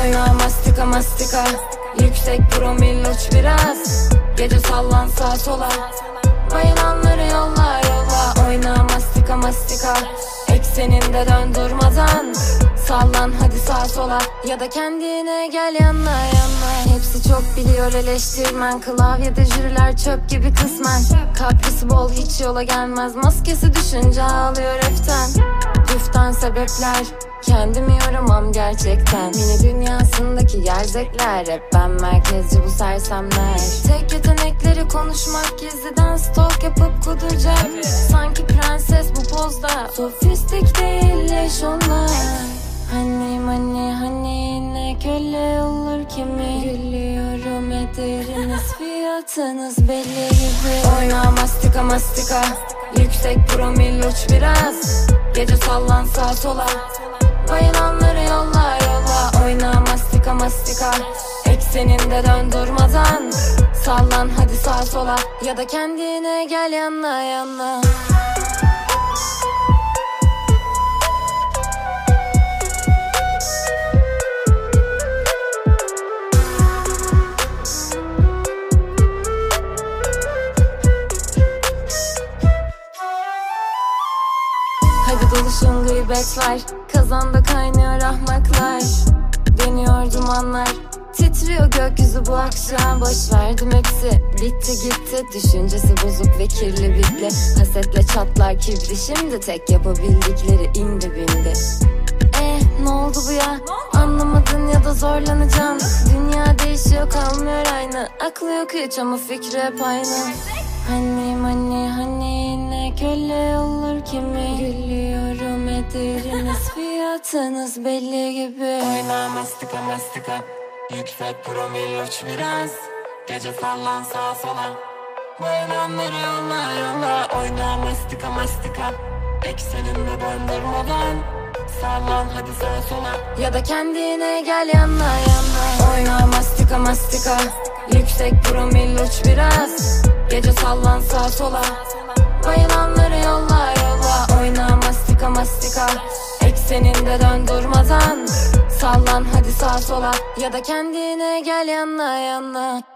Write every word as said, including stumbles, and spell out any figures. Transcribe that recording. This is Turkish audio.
Oyna mastika mastika, yüksek promil uç biraz. Gece sallan sağa sola, bayılanları yolla yolla. Oyna mastika mastika, ekseninde dön durmadan. Sallan hadi sağa sola, ya da kendine gel yanına yanına. Hepsi çok biliyor eleştirmen, klavyede jüriler çöp gibi kısmen. Kaprisi bol hiç yola gelmez, maskesi düşünce ağlıyor öften. Güften sebepler, kendimi yoramam gerçekten. Mini dünyasındaki gerzekler, hep ben merkezci bu sersemler. Tek yetenekleri konuşmak, gizliden stalk yapıp kuduracak. Sanki prenses bu pozda, sofistik değil leş onlar. Hani hani hani ne köle olur kimi. Gülüyorum ederiniz, fiyatınız belli gibi. Oyna mastika mastika, yüksek promil uç biraz. Gece sallan sağa sola, bayılanları yolla yolla. Oyna mastika mastika, ekseninde dön durmadan. Sallan hadi sağa sola, ya da kendine gel yanına yanına. Hadi doluşun gıybet var, kazanda kaynıyor ahmaklar. Dönüyor dumanlar, titriyor gökyüzü bu akşam. Boş verdim hepsi, bitti gitti. Düşüncesi bozuk ve kirli bitli. Hasetle çatlar kibri, şimdi tek yapabildikleri indi bindi. Eh ne oldu bu ya, anlamadın ya da zorlanacaksın. Dünya değişiyor kalmıyor aynı, aklı yok hiç ama fikri hep aynı. Hani hani hani ne köle olur kimi. Gülüyorum ederiniz, fiyatınız belli gibi. Oyna mastika mastika, yüksek promil uç biraz. Gece sallan sağa sola, bayılanları yolla yolla. Oyna mastika mastika, ekseninde döndürmeden. Sallan hadi sağa sola, ya da kendine gel yanına yanına. Oyna mastika mastika, yüksek promil uç biraz. Gece sallan sağa sola, bayılanları yolla yolla. Oyna mastika mastika, ekseninde dön durmadan. Sallan hadi sağa sola, ya da kendine gel yanına yanına.